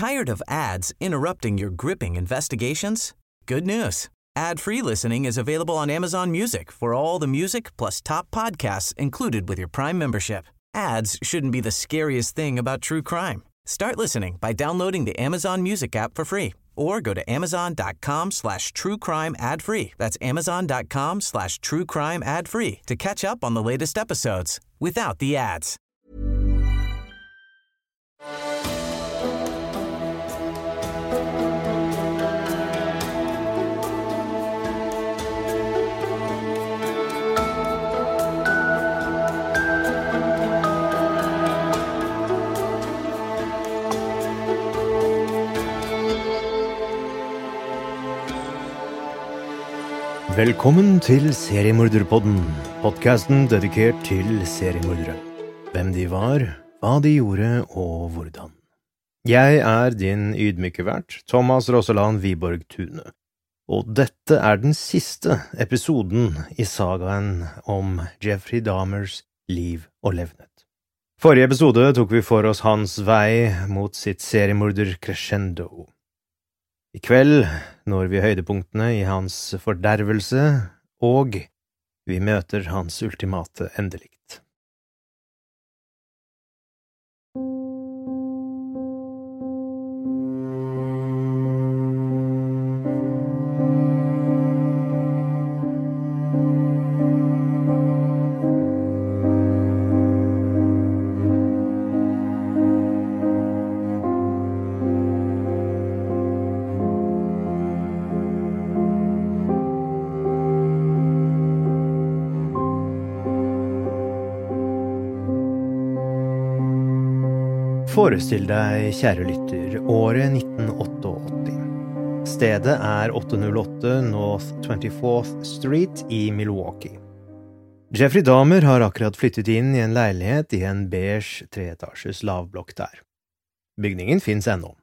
Tired of ads interrupting your gripping investigations? Good news. Ad-free listening is available on Amazon Music for all the music plus top podcasts included with your Prime membership. Ads shouldn't be the scariest thing about true crime. Start listening by downloading the Amazon Music app for free or go to amazon.com/truecrime ad-free. That's amazon.com/truecrime ad-free to catch up on the latest episodes without the ads. Velkommen til Seriemorderpodden, podcasten dedikert til seriemordere. Hvem de var, hva de gjorde og hvordan. Jeg er din ydmyke vert, Thomas Rosseland Wiborg Tune, og dette er den siste episoden i sagaen om Jeffrey Dahmers liv og levnet. Forrige episode tok vi for oss hans vei mot sitt seriemorder crescendo. I kveld når vi høydepunktene i hans fordervelse, og vi møter hans ultimate endelikt. Forestill deg, kjære lytter, året 1988. Stedet er 808 North 24th Street i Milwaukee. Jeffrey Dahmer har akkurat flyttet inn i en leilighet i en beige treetasjes lavblokk der. Bygningen finnes ennå.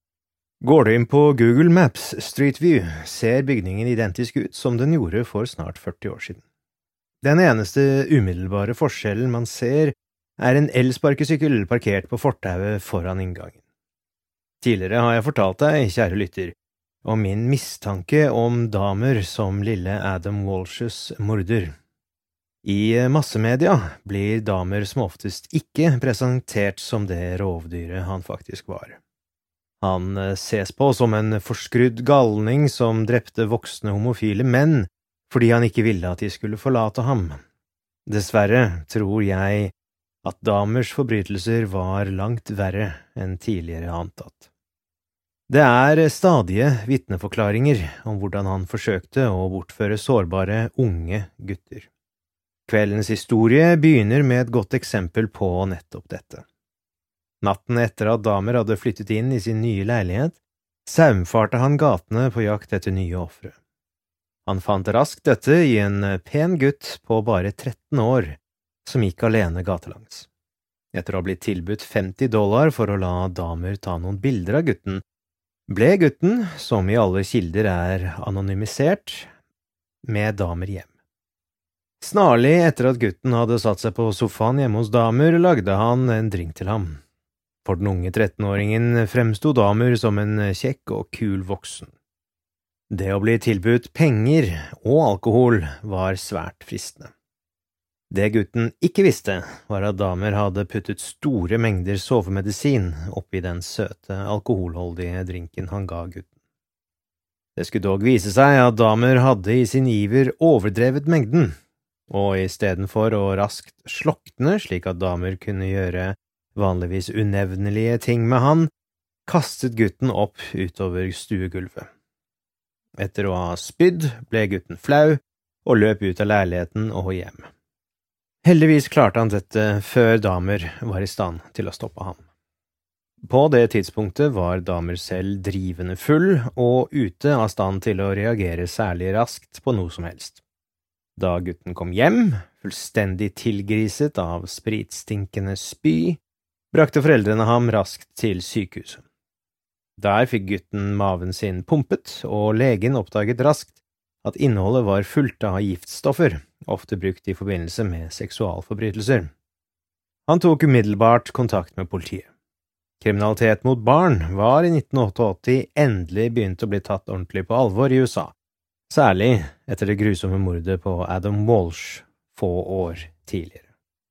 Går du inn på Google Maps Street View, ser bygningen identisk ut som den gjorde for snart 40 år siden. Den eneste umiddelbare forskjellen man ser er en elsparkesykkel parkert på fortauet foran inngangen. Tidligere har jeg fortalt deg, kjære lytter, om min mistanke om Dahmer som lille Adam Walsh's morder. I massemedia blir Dahmer som oftest ikke presentert som det rovdyret han faktisk var. Han ses på som en forskrudd galning som drepte voksne homofile menn fordi han ikke ville at de skulle forlate ham. Dessverre tror jeg at Dahmers forbrytelser var langt verre enn tidligere antatt. Det er stadige vitneforklaringer om hvordan han forsøkte å bortføre sårbare unge gutter. Kveldens historie begynner med et godt eksempel på nettopp dette. Natten etter at Dahmer hadde flyttet inn i sin nye leilighet, saumfarte han gatene på jakt etter nye ofre. Han fant raskt dette i en pen gutt på bare 13 år, som gikk alene gatelangs. Etter å ha blitt tilbudt $50 for å la Dahmer ta noen bilder av gutten, ble gutten, som i alle kilder er anonymisert, med Dahmer hjem. Snarlig etter at gutten hadde satt seg på sofaen hjemme hos Dahmer, lagde han en drink til ham. For den unge 13-åringen fremstod Dahmer som en kjekk og kul voksen. Det å bli tilbudt penger og alkohol var svært fristende. Det gutten ikke visste var at Dahmer hadde puttet store mengder sovemedisin oppi den søte, alkoholholdige drinken han ga gutten. Det skulle dog vise seg at Dahmer hadde i sin iver overdrevet mengden, og i stedet for å raskt slokne slik at Dahmer kunne gjøre vanligvis unevnelige ting med han, kastet gutten opp utover stuegulvet. Etter å ha spydd ble gutten flau og løp ut av leiligheten og hjem. Heldigvis klarte han dette før Dahmer var i stand til å stoppe ham. På det tidspunktet var Dahmer selv drivende full og ute av stand til å reagere særlig raskt på noe som helst. Da gutten kom hjem, fullstendig tilgriset av spritstinkende spy, brakte foreldrene ham raskt til sykehuset. Der fikk gutten maven sin pumpet, og legen oppdaget raskt at innholdet var fullt av giftstoffer, ofte brukt i forbindelse med seksualforbrytelser. Han tok umiddelbart kontakt med politiet. Kriminalitet mot barn var i 1988 endelig begynt å bli tatt ordentlig på alvor i USA, særlig etter det grusomme mordet på Adam Walsh få år tidligere.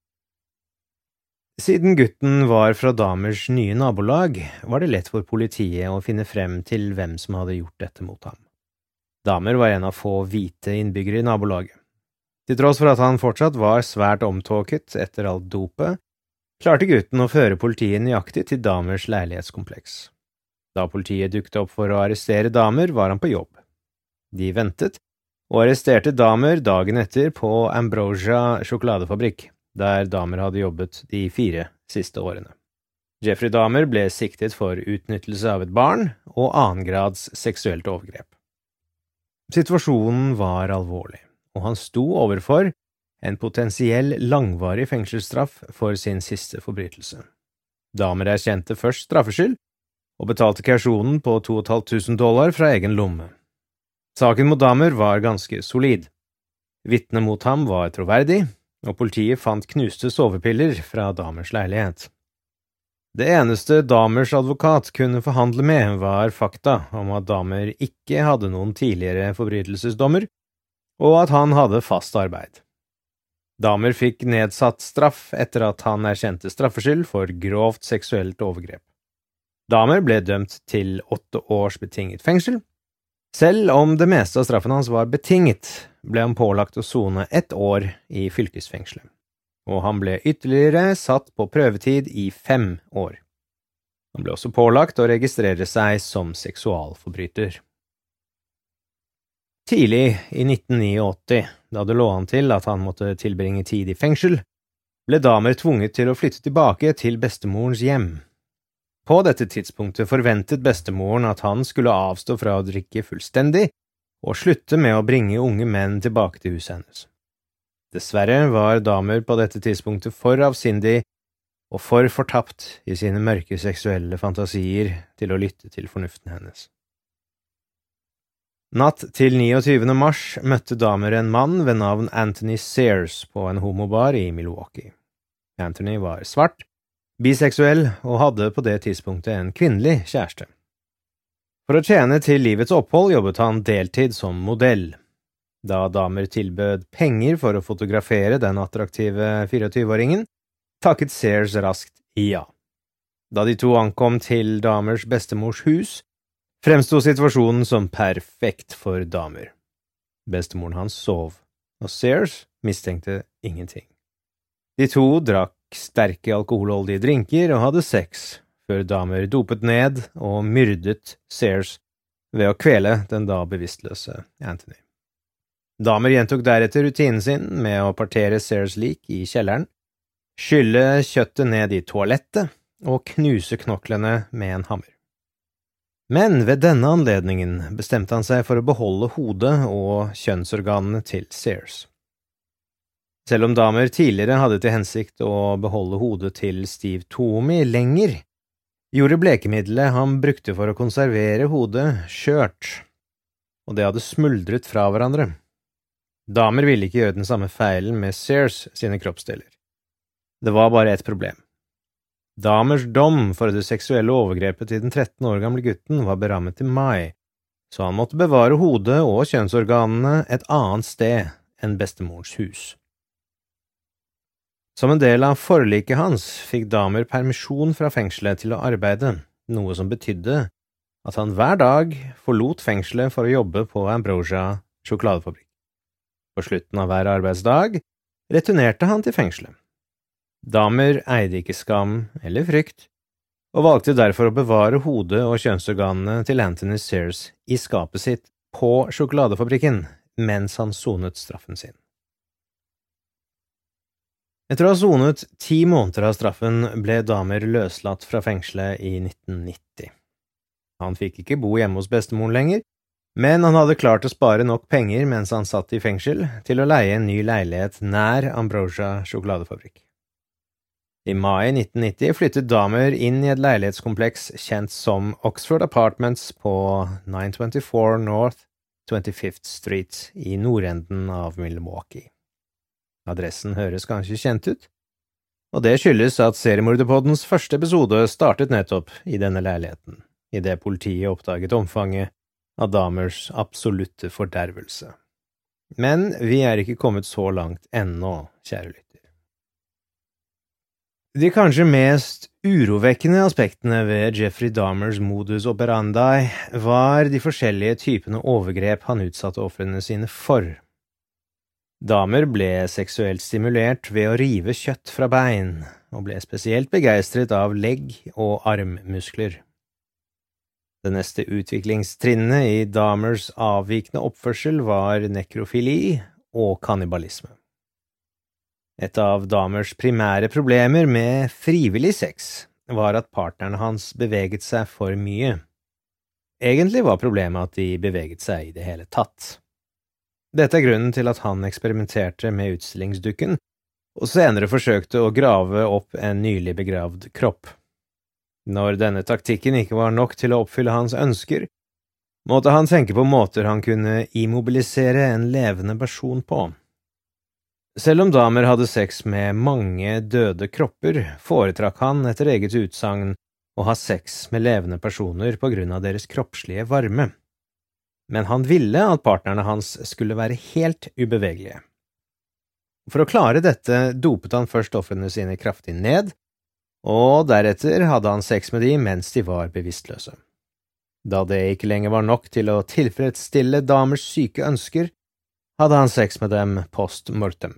Siden gutten var fra Dahmers nye nabolag, var det lett for politiet å finne frem til hvem som hadde gjort dette mot ham. Dahmer var en av få hvite innbyggere i nabolaget. Til tross for at han fortsatt var svært omtåket etter alt dopet, klarte gutten å føre politiet nøyaktig til Dahmers leilighetskompleks. Da politiet dukket opp for å arrestere Dahmer, var han på jobb. De ventet, og arresterte Dahmer dagen etter på Ambrosia sjokoladefabrikk, der Dahmer hadde jobbet de 4 siste årene. Jeffrey Dahmer ble siktet for utnyttelse av et barn og annengrads seksuelt overgrep. Situasjonen var alvorlig, og han sto overfor en potensiell langvarig fengselsstraff for sin siste forbrytelse. Dahmer erkjente først straffskyld, og betalte kausjonen på $2,500 fra egen lomme. Saken mot Dahmer var ganske solid. Vitnet mot ham var troverdig, og politiet fant knuste sovepiller fra Dahmers leilighet. Det eneste Dahmers advokat kunne forhandle med var fakta om at Dahmer ikke hadde noen tidligere forbrytelsesdommer, og at han hadde fast arbeid. Dahmer fikk nedsatt straff etter at han erkjente straffskyld for grovt seksuelt overgrep. Dahmer ble dømt til 8 års betinget fengsel. Selv om det meste av straffen hans var betinget, ble han pålagt å sone 1 år i fylkesfengselet, og han ble ytterligere satt på prøvetid i 5 år. Han ble også pålagt å registrere seg som seksualforbryter. Tidlig i 1989, da det lå an til at han måtte tilbringe tid i fengsel, ble Dahmer tvunget til å flytte tilbake til bestemorens hjem. På dette tidspunktet forventet bestemoren at han skulle avstå fra å drikke fullstendig og slutte med å bringe unge menn tilbake til huset hennes. Dessverre var Dahmer på dette tidspunktet for avsindig og for fortapt i sine mørke seksuelle fantasier til å lytte til fornuften hennes. Natt til 29. mars møtte Dahmer en mann ved navn Anthony Sears på en homobar i Milwaukee. Anthony var svart, biseksuell og hadde på det tidspunktet en kvinnelig kjæreste. For å tjene til livets opphold jobbet han deltid som modell. Da Dahmer tilbød penger for å fotografere den attraktive 24-åringen, takket Sears raskt ja. Da de to ankom til Dahmers bestemors hus, fremstod situasjonen som perfekt for Dahmer. Bestemoren hans sov, og Sears mistenkte ingenting. De to drakk sterke alkoholholdige drinker og hadde sex, før Dahmer dopet ned og myrdet Sears ved å kvele den da bevisstløse Anthony. Dahmer gjentok deretter rutinen sin med å partere Sears lik i kjelleren, skylle kjøttet ned i toalettet og knuse knoklene med en hammer. Men ved denne anledningen bestemte han seg for å beholde hodet og kjønnsorganene til Sears. Selv om Dahmer tidligere hadde til hensikt å beholde hodet til Steve Toomey lenger, gjorde blekemiddelet han brukte for å konservere hodet skjørt, og det hadde smuldret fra hverandre. Dahmer ville ikke gjøre den samme feilen med Sears sine kroppsdeler. Det var bare et problem. Dahmers dom for det seksuelle overgrepet til den 13 år gamle gutten var berammet til mai, så han måtte bevare hodet og kjønnsorganene et annet sted enn bestemorens hus. Som en del av forliket hans fikk Dahmer permisjon fra fengselet til å arbeide, noe som betydde at han hver dag forlot fengselet for å jobbe på Ambrosia sjokoladefabrikk. På slutten av hver arbeidsdag returnerte han til fengselet. Dahmer eide ikke skam eller frykt, og valgte derfor å bevare hodet og kjønnsorganene til Anthony Sears i skapet sitt på sjokoladefabrikken mens han sonet straffen sin. Etter å ha sonet 10 måneder av straffen ble Dahmer løslatt fra fengselet i 1990. Han fikk ikke bo hjemme hos bestemoren lenger, men han hadde klart å spare nok penger mens han satt i fengsel til å leie en ny leilighet nær Ambrosia sjokoladefabrikk. I mai 1990 flyttet Dahmer inn i et leilighetskompleks kjent som Oxford Apartments på 924 North 25th Street i nordenden av Milwaukee. Adressen høres kanskje kjent ut. og det skyldes at seriemorderpoddens første episode startet nettopp i denne leiligheten, i det politiet oppdaget omfanget av Dahmers absolutte fordervelse. Men vi er ikke kommet så langt ennå, kjære lytter. De kanskje mest urovekkende aspektene ved Jeffrey Dahmers modus operandi var de forskjellige typene overgrep han utsatte ofrene sine for. Dahmer ble seksuelt stimulert ved å rive kjøtt fra bein, og ble spesielt begeistret av legg- og armmuskler. Det neste utviklingstrinnet i Dahmers avvikende oppførsel var nekrofili og kannibalisme. Et av Dahmers primære problemer med frivillig sex var at partnerne hans beveget seg for mye. Egentlig var problemet at de beveget seg i det hele tatt. Dette er grunnen til at han eksperimenterte med utstillingsdukken, og senere forsøkte å grave opp en nylig begravd kropp. Når denne taktikken ikke var nok til å oppfylle hans ønsker, måtte han tenke på måter han kunne immobilisere en levende person på. Selv om Dahmer hadde sex med mange døde kropper, foretrakk han etter eget utsagn å ha sex med levende personer på grunn av deres kroppslige varme. Men han ville at partnerne hans skulle være helt ubevegelige. For å klare dette dopet han først ofrene sine kraftig ned, og deretter hadde han sex med dem mens de var bevisstløse. Da det ikke lenger var nok til å tilfredsstille Dahmers syke ønsker, hadde han sex med dem post mortem.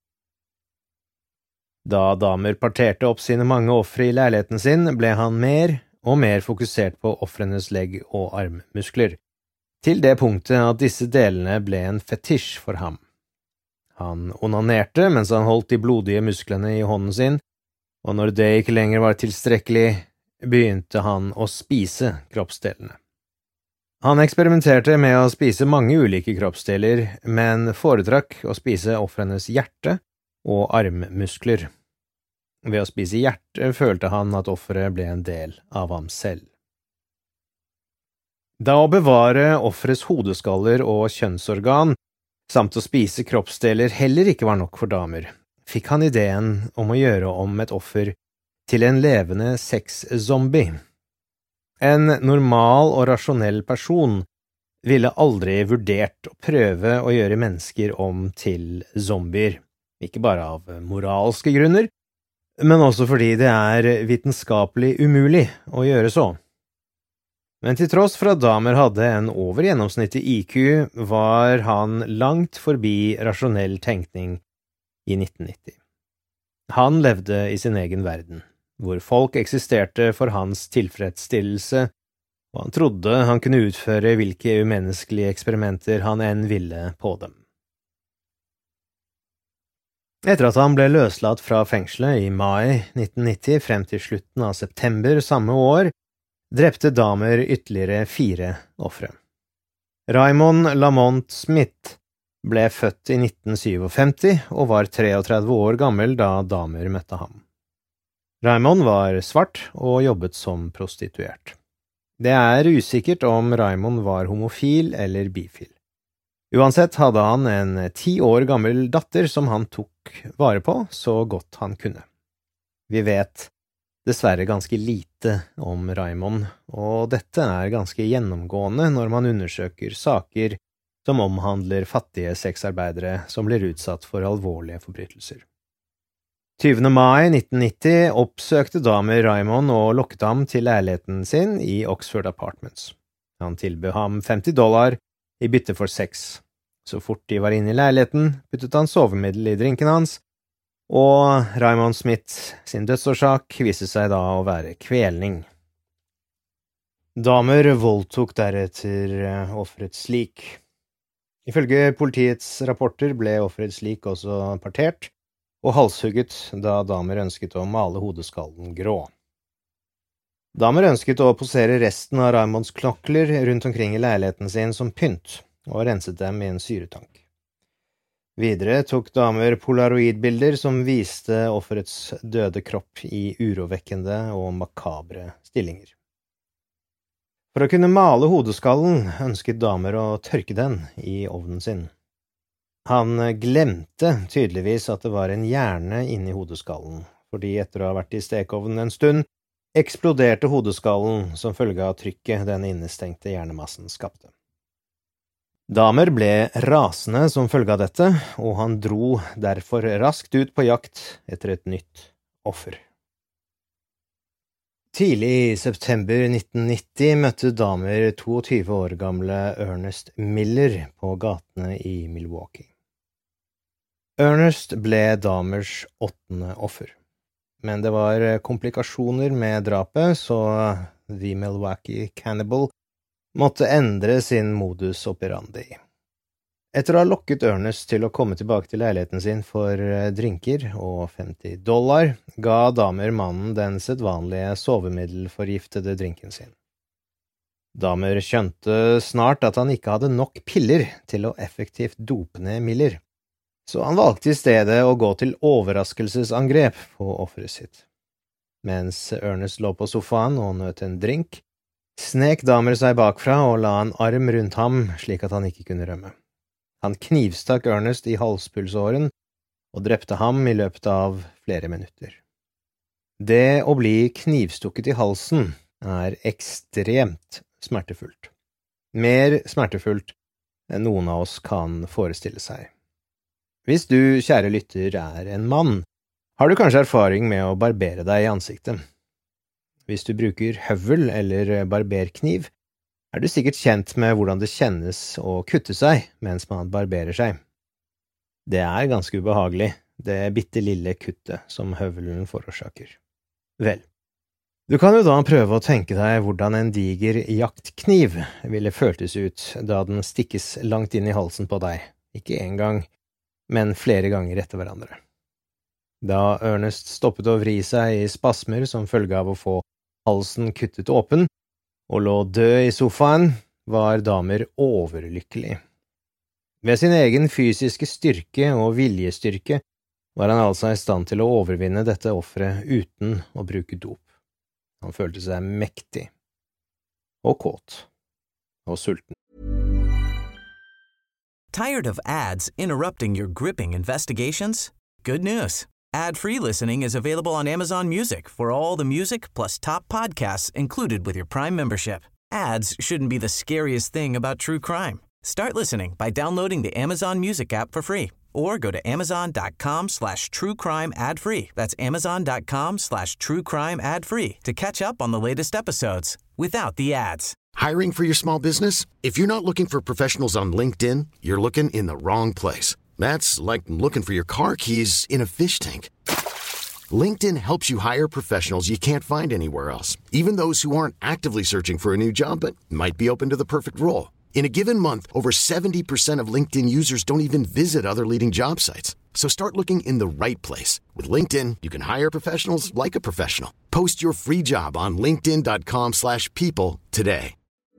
Da Dahmer parterte opp sine mange ofre i leiligheten sin, ble han mer og mer fokusert på ofrenes legg- og armmuskler, til det punktet at disse delene ble en fetisj for ham. Han onanerte mens han holdt de blodige musklene i hånden sin, og når det ikke lenger var tilstrekkelig, begynte han å spise kroppsdelene. Han eksperimenterte med å spise mange ulike kroppsdeler, men foretrakk å spise ofrenes hjerte og armmuskler. Ved å spise hjerte følte han at offeret ble en del av ham selv. Da å bevare offerets hodeskaller og kjønnsorgan, samt å spise kroppsdeler heller ikke var nok for Dahmer, fikk han ideen om å gjøre om et offer til en levende sexzombie. En normal og rasjonell person ville aldri vurdert å prøve å gjøre mennesker om til zombier, ikke bare av moralske grunner, men også fordi det er vitenskapelig umulig å gjøre så. Men til tross for at Dahmer hadde en over gjennomsnittlig IQ, var han langt forbi rasjonell tenkning i 1990. Han levde i sin egen verden, hvor folk eksisterte for hans tilfredsstillelse, og han trodde han kunne utføre hvilke umenneskelige eksperimenter han enn ville på dem. Etter at han ble løslatt fra fengselet i mai 1990 frem til slutten av september samme år, drepte Dahmer ytterligere 4 ofre. Raymond Lamont Smith ble født i 1957 og var 33 år gammel da Dahmer møtte ham. Raymond var svart og jobbet som prostituert. Det er usikkert om Raymond var homofil eller bifil. Uansett hadde han en 10 år gammel datter som han tok vare på så godt han kunne. Vi vet dessverre ganske lite om Raymond, og dette er ganske gjennomgående når man undersøker saker som omhandler fattige sexarbeidere som blir utsatt for alvorlige forbrytelser. 20. mai 1990 oppsøkte Dahmer Raymond og lokket ham til leiligheten sin i Oxford Apartments. Han tilbød ham $50 i bytte for sex. Så fort de var inne i leiligheten, puttet han sovemiddel i drinken hans, og Raymond Smith sin dødsårsak viste seg da å være kvelning. Dahmer voldtok deretter offerets lik. Ifølge politiets rapporter ble offerets lik også partert og halshugget da Dahmer ønsket å male hodeskallen grå. Dahmer ønsket å posere resten av Raymonds knokler rundt omkring i leiligheten sin som pynt, og renset dem i en syretank. Videre tok Dahmer polaroidbilder som viste offerets døde kropp i urovekkende og makabre stillinger. For å kunne male hodeskallen ønsket Dahmer å tørke den i ovnen sin. Han glemte tydeligvis at det var en hjerne inni hodeskallen, fordi etter å ha vært i stekeovnen en stund, eksploderte hodeskallen som følge av trykket den innestengte hjernemassen skapte. Dahmer ble rasende som følge av dette, og han dro derfor raskt ut på jakt etter et nytt offer. Tidlig i september 1990 møtte Dahmer 22 år gamle Ernest Miller på gatene i Milwaukee. Ernest ble Dahmers 8. offer, men det var komplikasjoner med drapet, så The Milwaukee Cannibal måtte endre sin modus operandi. Etter å ha lokket Ernest til å komme tilbake til leiligheten sin for drinker og $50, ga Dahmer mannen den sedvanlige sovemiddelforgiftede drinken sin. Dahmer skjønte snart at han ikke hadde nok piller til å effektivt dope ned Miller, så han valgte i stedet å gå til overraskelsesangrep på offeret sitt. Mens Ernest lå på sofaen og nøt en drink, snek Dahmer seg bakfra og la en arm rundt ham slik at han ikke kunne rømme. Han knivstakk Ernest i halspulsåren og drepte ham i løpet av flere minutter. Det å bli knivstukket i halsen er ekstremt smertefullt. Mer smertefullt enn noen av oss kan forestille seg. Hvis du, kjære lytter, er en mann, har du kanskje erfaring med å barbere deg i ansiktet. Hvis du bruker høvel eller barberkniv, er du sikkert kjent med hvordan det kjennes å kutte seg mens man barberer seg. Det er ganske ubehagelig, det bitte lille kuttet som høvelen forårsaker. Vel, du kan jo da prøve å tenke deg hvordan en diger jaktkniv ville føltes ut da den stikkes langt inn i halsen på deg, ikke en gang, men flere ganger etter hverandre. Da Ernest stoppet å vri seg i spasmer som følge av å få halsen kuttet åpen, og lå død i sofaen, var Dahmer overlykkelig. Ved sin egen fysiske styrke og viljestyrke var han altså i stand til å overvinne dette offeret uten å bruke dop. Han følte seg mektig, og kåt, og sulten. Tired of ads interrupting your gripping investigations? Good news. Ad-free listening is available on Amazon Music for all the music plus top podcasts included with your Prime membership. Ads shouldn't be the scariest thing about true crime. Start listening by downloading the Amazon Music app for free or go to amazon.com/truecrime ad-free. That's amazon.com/truecrime ad-free to catch up on the latest episodes without the ads. Hiring for your small business? If you're not looking for professionals on LinkedIn, you're looking in the wrong place. That's like looking for your car keys in a fish tank. LinkedIn helps you hire professionals you can't find anywhere else, even those who aren't actively searching for a new job but might be open to the perfect role. In a given month, over 70% of LinkedIn users don't even visit other leading job sites. So start looking in the right place. With LinkedIn, you can hire professionals like a professional. Post your free job on linkedin.com/people today.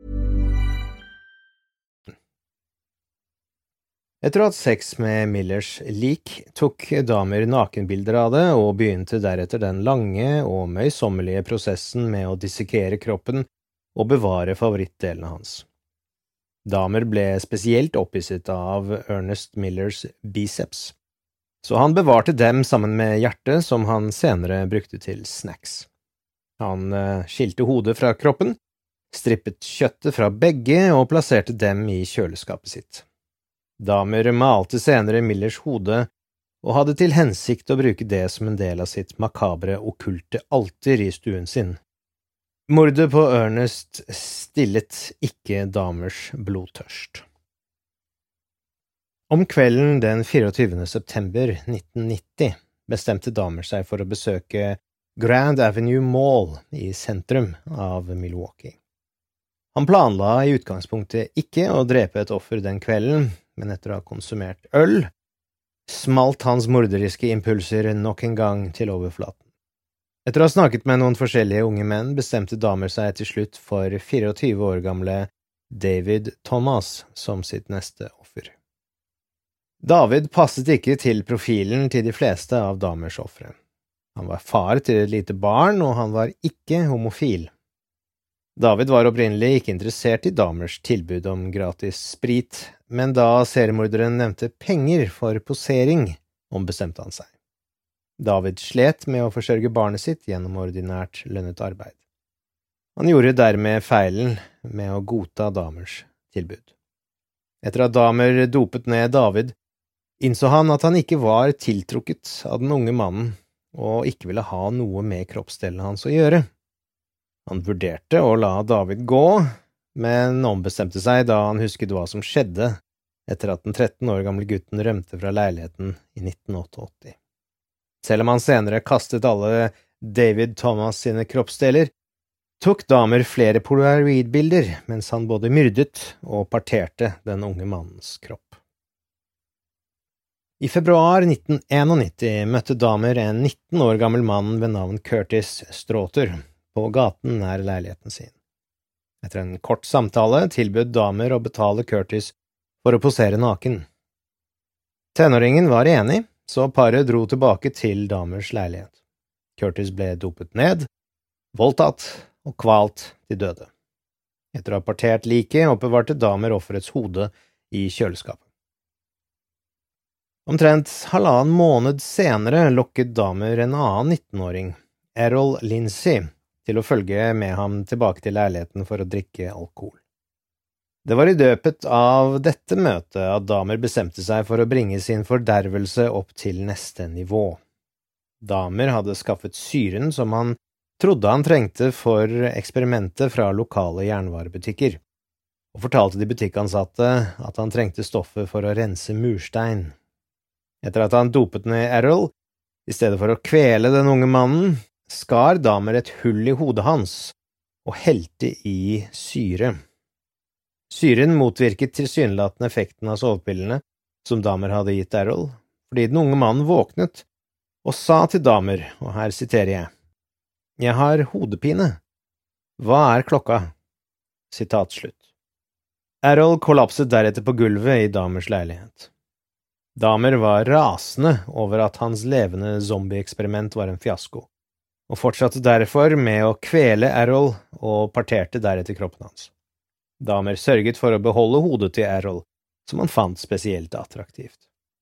Etter å ha hatt sex med Millers lik, tok Dahmer nakenbilder av det og begynte deretter den lange og møysommelige prosessen med å dissekere kroppen og bevare favorittdelene hans. Dahmer ble spesielt opphisset av Ernest Millers biceps, så han bevarte dem sammen med hjertet som han senere brukte til snacks. Han skilte hodet fra kroppen, strippet kjøttet fra begge og plasserte dem i kjøleskapet sitt. Dahmer malte senere Millers hode og hadde til hensikt å bruke det som en del av sitt makabre okkulte alter i stuen sin. Mordet på Ernest stillet ikke Dahmers blodtørst. Om kvelden den 24. september 1990 bestemte Dahmer seg for å besøke Grand Avenue Mall i sentrum av Milwaukee. Han planla i utgangspunktet ikke å drepe et offer den kvelden, men etter å ha konsumert øl, smalt hans morderiske impulser nok en gang til overflaten. Etter å ha snakket med noen forskjellige unge menn bestemte Dahmer seg til slutt for 24 år gamle David Thomas som sitt neste offer. David passet ikke til profilen til de fleste av Dahmers ofre. Han var far til et lite barn, og han var ikke homofil. David var opprinnelig ikke interessert i Dahmers tilbud om gratis sprit, men da seriemorderen nevnte penger for posering, ombestemte han seg. David slet med å forsørge barnet sitt gjennom ordinært lønnet arbeid. Han gjorde dermed feilen med å godta Dahmers tilbud. Etter at Dahmer dopet ned David, innså han at han ikke var tiltrukket av den unge mannen, og ikke ville ha noe med kroppsdelene hans å gjøre. Han vurderte å la David gå, men ombestemte seg da han husket hva som skjedde etter at den 13 år gamle gutten rømte fra leiligheten i 1988. Selv om han senere kastet alle David Thomas sine kroppsdeler, tok Dahmer flere polaroidbilder mens han både myrdet og parterte den unge mannens kropp. I februar 1991 møtte Dahmer en 19 år gammel mann ved navn Curtis Strother på gaten nær leiligheten sin. Etter en kort samtale tilbød Dahmer å betale Curtis for å posere naken. Tenåringen var enig, så paret dro tilbake til Dahmers leilighet. Curtis ble dopet ned, voldtatt og kvalt til døde. Etter å ha partert liket oppbevarte Dahmer offerets hode i kjøleskapet. Omtrent halvannen måned senere lokket Dahmer en annen 19-åring, Errol Lindsay, til å følge med ham tilbake til leiligheten for å drikke alkohol. Det var i løpet av dette møtet at Dahmer bestemte seg for å bringe sin fordervelse opp til neste nivå. Dahmer hadde skaffet syren som han trodde han trengte for eksperimentet fra lokale jernvarebutikker, og fortalte de butikkansatte at han trengte stoffet for å rense murstein. Etter at han dopet ned Errol, i stedet for å kvele den unge mannen, skar Dahmer et hull i hodet hans og helte i syre. Syren motvirket tilsynelatende effekten av sovepillene som Dahmer hadde gitt Errol, fordi den unge mannen våknet og sa til Dahmer, og her siterer jeg, «Jeg har hodepine. Hva er klokka?» Sitat slutt. Errol kollapset deretter på gulvet i Dahmers leilighet. Dahmer var rasende over at hans levende zombie-eksperiment var en fiasko, og fortsatte derfor med å kvele Errol og parterte deretter kroppen hans. Dahmer sørget for å beholde hodet til Errol, som han fant spesielt attraktivt.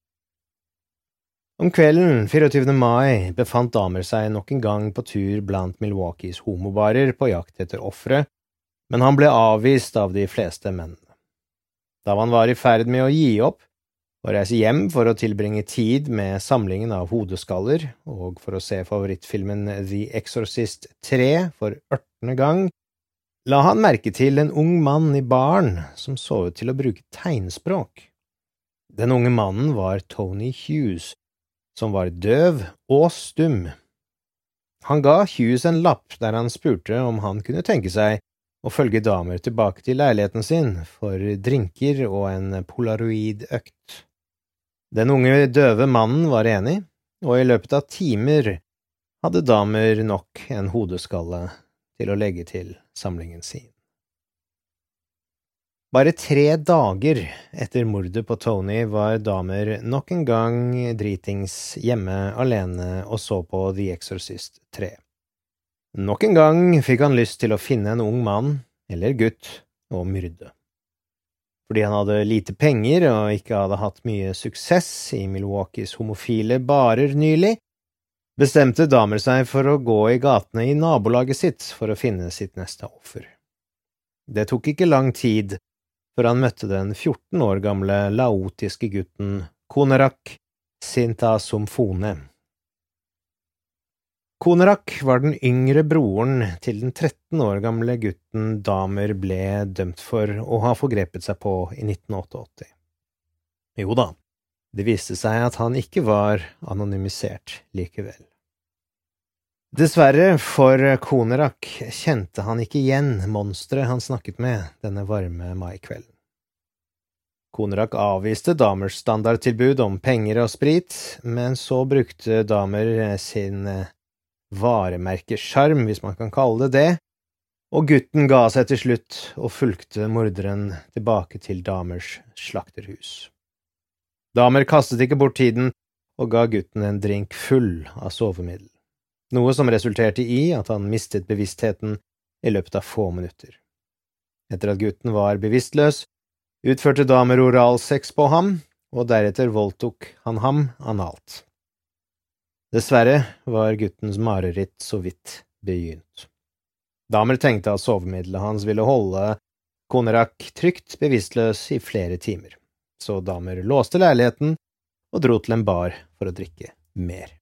Om kvelden 24. mai befant Dahmer seg nok en gang på tur blant Milwaukees homobarer på jakt etter ofre, men han ble avvist av de fleste mennene. Da han var i ferd med å gi opp, og reise hjem for å tilbringe tid med samlingen av hodeskaller, og for å se favorittfilmen The Exorcist 3 for 18. gang, la han merke til en ung mann i baren som så ut til å bruke tegnspråk. Den unge mannen var Tony Hughes, som var døv og stum. Han ga Hughes en lapp der han spurte om han kunne tenke seg å følge Dahmer tilbake til leiligheten sin for drinker og en polaroid-økt. Den unge døve mannen var enig, og i løpet av timer hadde Dahmer nok en hodeskalle til å legge til samlingen sin. Bare 3 dager etter mordet på Tony var Dahmer nok en gang dritings hjemme alene og så på The Exorcist 3. Nok en gang fikk han lyst til å finne en ung mann, eller gutt, og myrde. Fordi han hadde lite penger og ikke hadde hatt mye suksess i Milwaukees homofile barer nylig, bestemte Dahmer seg for å gå i gatene i nabolaget sitt for å finne sitt neste offer. Det tok ikke lang tid før han møtte den 14 år gamle laotiske gutten Konerak Sintasomphone. Konerak var den yngre broren til den 13 år gamle gutten Dahmer ble dømt for å ha forgrepet seg på i 1988. Jo da, det viste seg at han ikke var anonymisert likevel. Dessverre for Konerak kjente han ikke igjen monsteret han snakket med denne varme maikvelden. Konerak avviste Dahmers standardtilbud om penger og sprit, men så brukte Dahmer sin varemerkesjarm, hvis man kan kalle det, og gutten ga seg til slutt og fulgte morderen tilbake til Dahmers slakterhus. Dahmer kastet ikke bort tiden og ga gutten en drink full av sovemiddel, noe som resulterte i at han mistet bevisstheten i løpet av få minutter. Etter at gutten var bevisstløs, utførte Dahmer oralsex på ham, og deretter voldtok han ham analt. Dessverre var guttens mareritt så vidt begynt. Dahmer tenkte at sovemiddelet hans ville holde Conairac trygt bevisstløs i flere timer, så Dahmer låste leiligheten og dro til en bar for å drikke mer.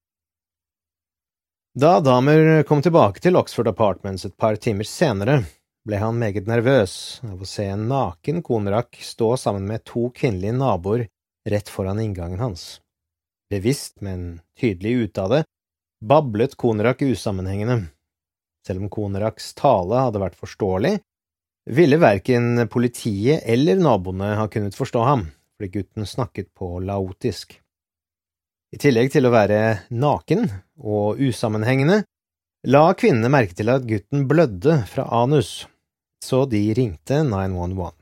Da Dahmer kom tilbake til Oxford Apartments et par timer senere, ble han meget nervøs av å se en naken Conairac stå sammen med 2 kvinnelige naboer rett foran inngangen hans. Bevisst, men tydelig ut av det, bablet Conairac usammenhengende. Selv om Conairacs tale hadde vært forståelig, ville hverken politiet eller naboene ha kunnet forstå ham, fordi gutten snakket på laotisk. I tillegg til å være naken og usammenhengende, la kvinnene merke til at gutten blødde fra anus, så de ringte 911.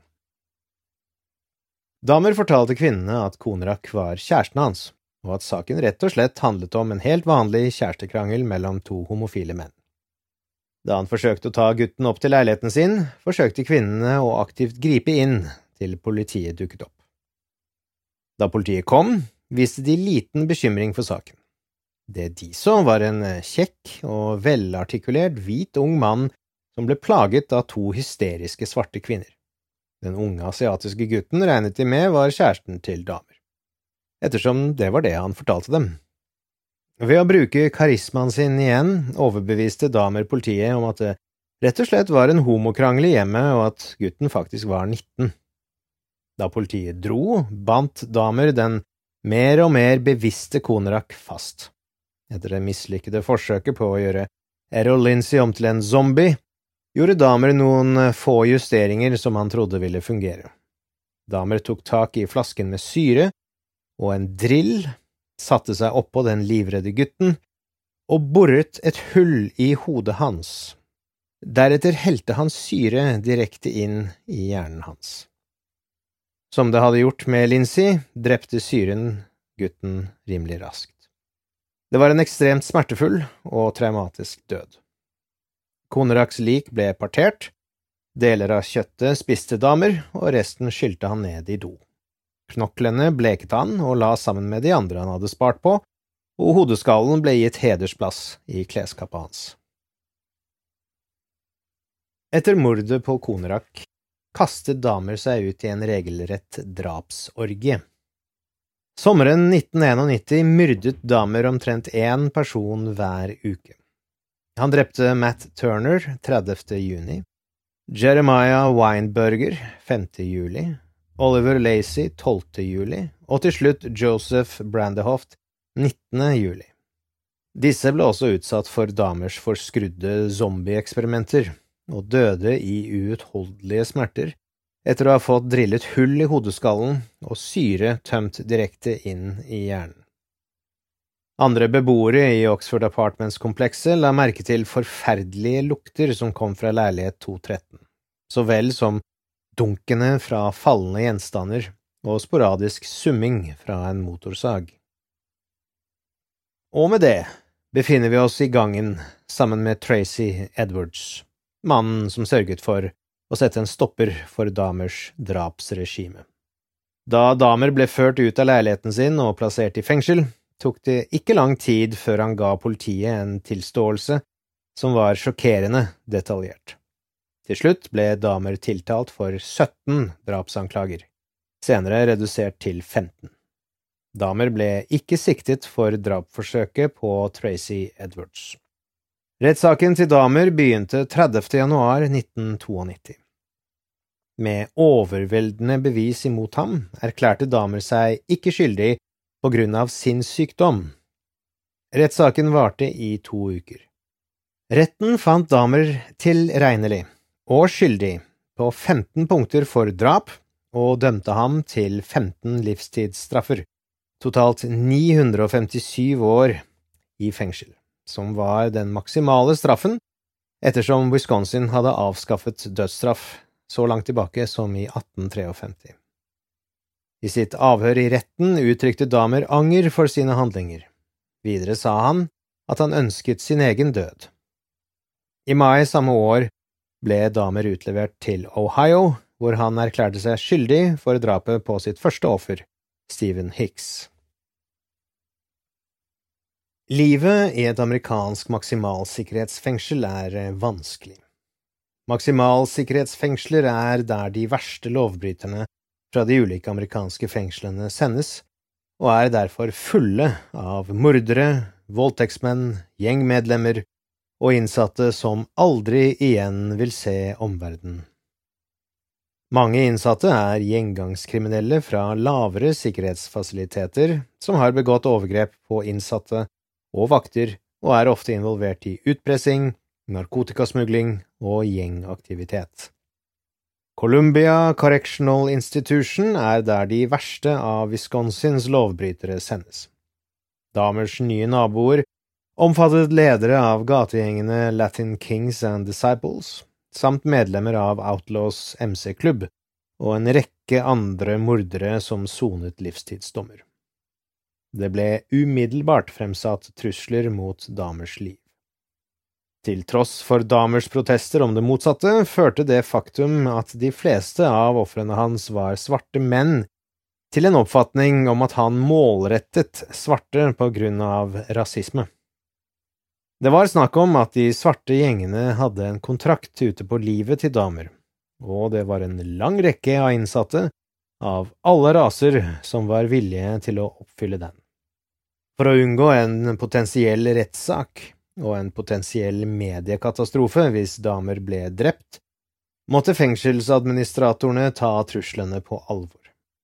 Dahmer fortalte kvinnene at Conairac var kjæresten hans, og at saken rett og slett handlet om en helt vanlig kjærestekrangel mellom 2 homofile menn. Da han forsøkte å ta gutten opp til leiligheten sin, forsøkte kvinnene å aktivt gripe inn til politiet dukket opp. Da politiet kom, viste de liten bekymring for saken. Det de så var en kjekk og velartikulert hvit ung mann som ble plaget av 2 hysteriske svarte kvinner. Den unge asiatiske gutten regnet de med var kjæresten til Dahmer, ettersom det var det han fortalte dem. Ved å bruke karismaen sin igjen, overbeviste Dahmer politiet om at det rett og slett var en homokrangel i hjemmet, og at gutten faktisk var 19. Da politiet dro, bandt Dahmer den mer og mer bevisste Conairac fast. Etter det mislykkede forsøket på å gjøre Errol Lindsay om til en zombie, gjorde Dahmer noen få justeringer som han trodde ville fungere. Dahmer tok tak i flasken med syre og en drill, satte seg oppå den livredde gutten og boret et hull i hodet hans. Deretter helte han syre direkte inn i hjernen hans. Som det hadde gjort med Lindsay, drepte syren gutten rimelig raskt. Det var en ekstremt smertefull og traumatisk død. Conairacs lik ble partert, deler av kjøttet spiste Dahmer, og resten skylte han ned i do. Knoklene bleket han og la sammen med de andre han hadde spart på, og hodeskallen ble gitt hedersplass i kleskapet hans. Etter mordet på Conairac kastet Dahmer seg ut i en regelrett drapsorgie. Sommeren 1991 myrdet Dahmer omtrent 1 person hver uke. Han drepte Matt Turner 30. juni, Jeremiah Weinberger 5. juli, Oliver Lacey 12. juli, og til slutt Joseph Brandehoft 19. juli. Disse ble også utsatt for Dahmers forskrudde zombie-eksperimenter, og døde i uutholdelige smerter etter å ha fått drillet hull i hodeskallen og syre tømt direkte inn i hjernen. Andre beboere i Oxford Apartments-komplekset la merke til forferdelige lukter som kom fra leilighet 213, så vel som dunkene fra fallende gjenstander og sporadisk summing fra en motorsag. Og med det befinner vi oss i gangen sammen med Tracy Edwards, mannen som sørget for å sette en stopper for Dahmers drapsregime. Da Dahmer ble ført ut av leiligheten sin og plassert i fengsel, tok det ikke lang tid før han ga politiet en tilståelse som var sjokkerende detaljert. Til slutt ble Dahmer tiltalt for 17 drapsanklager, senere redusert til 15. Dahmer ble ikke siktet for drapsforsøket på Tracy Edwards. Rettssaken til Dahmer begynte 30. januar 1992. Med overveldende bevis imot ham erklærte Dahmer seg ikke skyldig på grunn av sinnssykdom. Rettssaken varte i 2 uker. Retten fant Dahmer tilregnelig og skyldig på 15 punkter for drap, og dømte ham til 15 livstidsstraffer, totalt 957 år i fengsel, som var den maksimale straffen, ettersom Wisconsin hadde avskaffet dødsstraff så langt tilbake som i 1853. I sitt avhør i retten uttrykte Dahmer anger for sine handlinger. Videre sa han at han ønsket sin egen død. I mai samme år ble Dahmer utlevert til Ohio, hvor han erklærte seg skyldig for drapet på sitt første offer, Stephen Hicks. Livet i et amerikansk maksimalsikkerhetsfengsel vanskelig. Maksimalsikkerhetsfengsler der de verste lovbryterne fra de ulike amerikanske fengslene sendes, og derfor fulle av mordere, voldtektsmenn, gjengmedlemmer og innsatte som aldri igjen vil se omverdenen. Mange innsatte gjenngangskriminelle fra lavere sikkerhetsfasiliteter som har begått overgrep på innsatte og vakter, og ofte involvert i utpressing, narkotikasmugling og gjengaktivitet. Columbia Correctional Institution der de verste av Wisconsins lovbrytere sendes. Dahmers nye naboer omfattet ledere av gategjengene Latin Kings and Disciples, samt medlemmer av Outlaws MC-klubb, og en rekke andre mordere som sonet livstidsdommer. Det ble umiddelbart fremsatt trusler mot Dahmers liv. Til tross for Dahmers protester om det motsatte, førte det faktum at de fleste av ofrene hans var svarte menn, til en oppfatning om at han målrettet svarte på grunn av rasisme. Det var snakk om at de svarte gjengene hadde en kontrakt ute på livet til Dahmer, og det var en lang rekke av innsatte av alle raser som var villige til å oppfylle den. For å unngå en potensiell rettssak og en potensiell mediekatastrofe hvis Dahmer ble drept, måtte fengselsadministratorene ta truslene på alvor.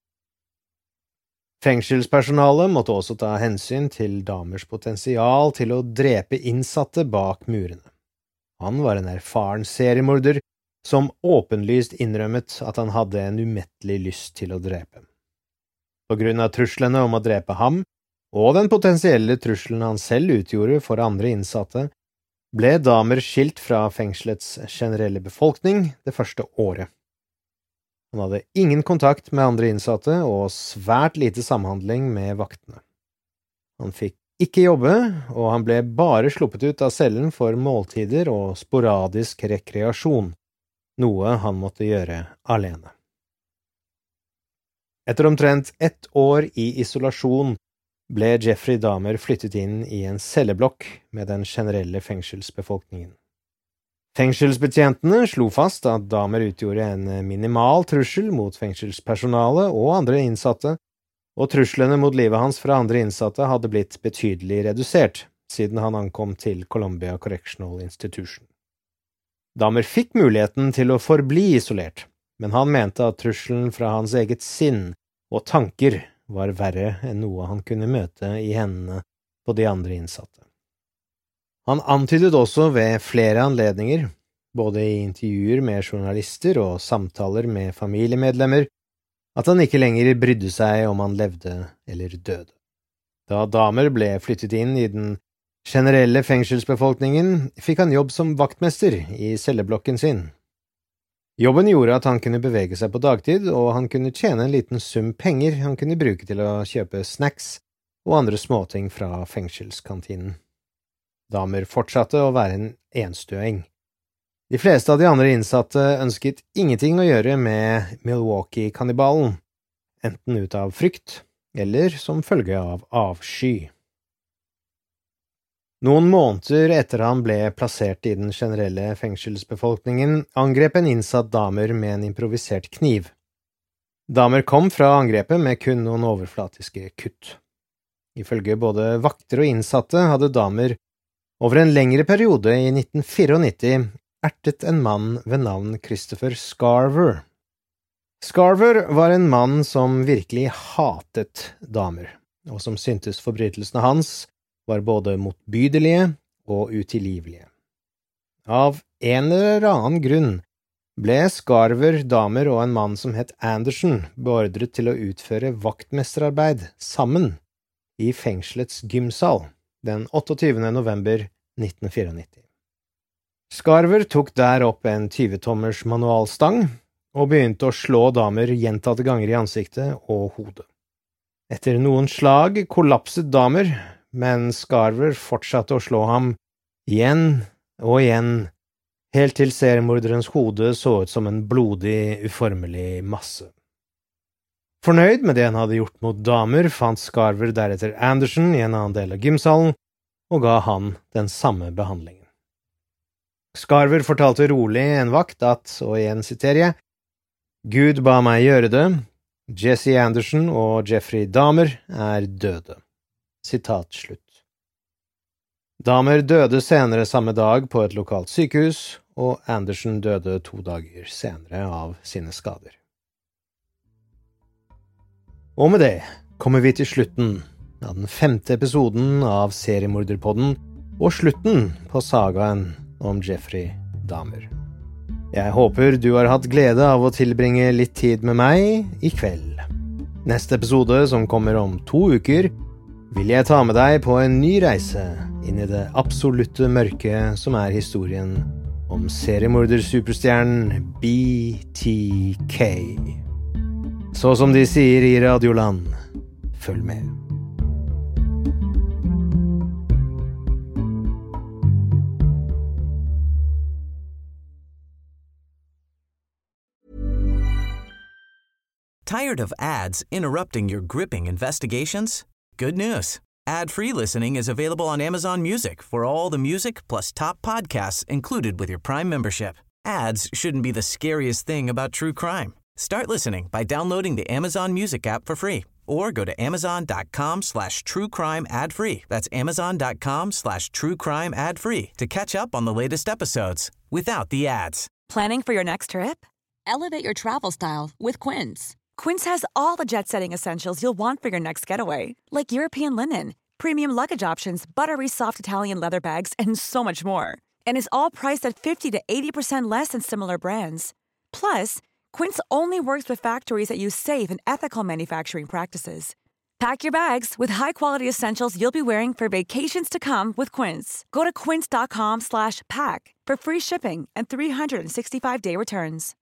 Fengselspersonalet måtte også ta hensyn til Dahmers potensial til å drepe innsatte bak murene. Han var en erfaren seriemorder som åpenlyst innrømmet at han hadde en umettelig lyst til å drepe. På grunn av truslene om å drepe ham, og den potensielle trusselen han selv utgjorde for andre innsatte, ble Dahmer skilt fra fengselets generelle befolkning det første året. Han hadde ingen kontakt med andre innsatte og svært lite samhandling med vaktene. Han fikk ikke jobbe, og han ble bare sluppet ut av cellen for måltider og sporadisk rekreasjon, noe han måtte gjøre alene. Etter omtrent 1 år i isolasjon ble Jeffrey Dahmer flyttet inn i en celleblokk med den generelle fengselsbefolkningen. Fengselsbetjentene slo fast at Dahmer utgjorde en minimal trussel mot fengselspersonalet og andre innsatte, og truslene mot livet hans fra andre innsatte hadde blitt betydelig redusert, siden han ankom til Columbia Correctional Institution. Dahmer fikk muligheten til å forbli isolert, men han mente at trusselen fra hans eget sinn og tanker var verre enn noe han kunne møte i hendene på de andre innsatte. Han antydet også ved flere anledninger, både i intervjuer med journalister og samtaler med familiemedlemmer, at han ikke lenger brydde seg om han levde eller døde. Da Dahmer ble flyttet inn i den generelle fengselsbefolkningen, fikk han jobb som vaktmester i celleblokken sin. Jobben gjorde at han kunne bevege seg på dagtid, og han kunne tjene en liten sum penger han kunne bruke til å kjøpe snacks og andre småting fra fengselskantinen. Dahmer fortsatte å være en enstøing. De fleste av de andre innsatte ønsket ingenting å gjøre med Milwaukee-kannibalen, enten ut av frykt eller som følge av avsky. Noen måneder etter han ble plassert i den generelle fengselsbefolkningen, angrep en innsatt Dahmer med en improvisert kniv. Dahmer kom fra angrepet med kun noen overflatiske kutt. Ifølge både vakter og innsatte hadde Dahmer over en lengre periode i 1994 ertet en mann ved navn Christopher Scarver. Scarver var en mann som virkelig hatet Dahmer, og som syntes forbrytelsene hans var både motbydelige og utilgivelige. Av en eller annen grunn ble Scarver, Dahmer og en mann som het Anderson beordret til å utføre vaktmesterarbeid sammen i fengselets gymsal den 28. november 1994. Scarver tok der opp en 20-tommers manualstang og begynte å slå Dahmer gjentatte ganger i ansiktet og hodet. Etter noen slag kollapset Dahmer, men Scarver fortsatte å slå ham igjen og igjen, helt til seriemorderens hode så ut som en blodig, uformelig masse. Fornøyd med det han hadde gjort mot Dahmer, fant Scarver deretter Anderson i en annen del av gymsalen, og ga han den samme behandlingen. Scarver fortalte rolig en vakt at, og igjen siterer jeg, «Gud ba meg gjøre det. Jesse Anderson og Jeffrey Dahmer er døde.» Sitat slutt. Dahmer døde senere samme dag på et lokalt sykehus, og Anderson døde 2 dager senere av sine skader. Og med det kommer vi til slutten av den 5. episoden av Seriemorderpodden og slutten på sagaen om Jeffrey Dahmer. Jeg håper du har hatt glede av å tilbringe litt tid med meg i kveld. Neste episode, som kommer om 2 uker, vil jeg ta med deg på en ny reise inn i det absolutte mørke som er historien om seriemorder-superstjernen BTK. Så som de sier i Radioland, følg med. Tired of ads interrupting your gripping investigations? Good news. Ad-free listening is available on Amazon Music for all the music plus top podcasts included with your Prime membership. Ads shouldn't be the scariest thing about true crime. Start listening by downloading the Amazon Music app for free or go to amazon.com/truecrime ad-free. That's amazon.com/truecrime ad-free to catch up on the latest episodes without the ads. Planning for your next trip? Elevate your travel style with Quince. Quince has all the jet-setting essentials you'll want for your next getaway, like European linen, premium luggage options, buttery soft Italian leather bags, and so much more. And is all priced at 50 to 80% less than similar brands. Plus, Quince only works with factories that use safe and ethical manufacturing practices. Pack your bags with high-quality essentials you'll be wearing for vacations to come with Quince. Go to quince.com/pack for free shipping and 365-day returns.